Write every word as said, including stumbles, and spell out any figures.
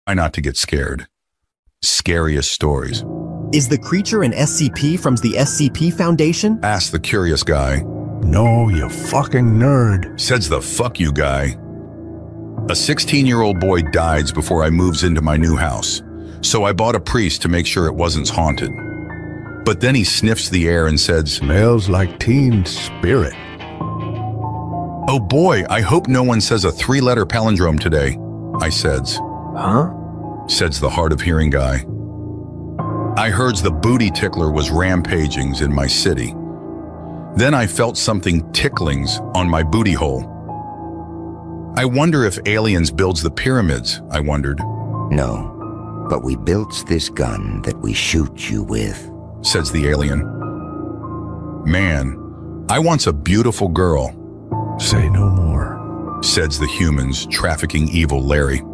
Try not to get scared. Scariest stories. Is the creature an S C P from the S C P Foundation? Asked the curious guy. No, you fucking nerd. Says the fuck you guy. A sixteen-year-old boy dies before I moves into my new house, so I bought a priest to make sure it wasn't haunted. But then he sniffs the air and says, Smells like teen spirit. Oh boy, I hope no one says a three-letter palindrome today, I says. Huh? Says the hard of hearing guy. I heards the booty tickler was rampagings in my city. Then I felt something ticklings on my booty hole. I wonder if aliens builds the pyramids, I wondered. No, but we built this gun that we shoot you with, says the alien. Man, I wants a beautiful girl. Say no more, says the humans trafficking evil Larry.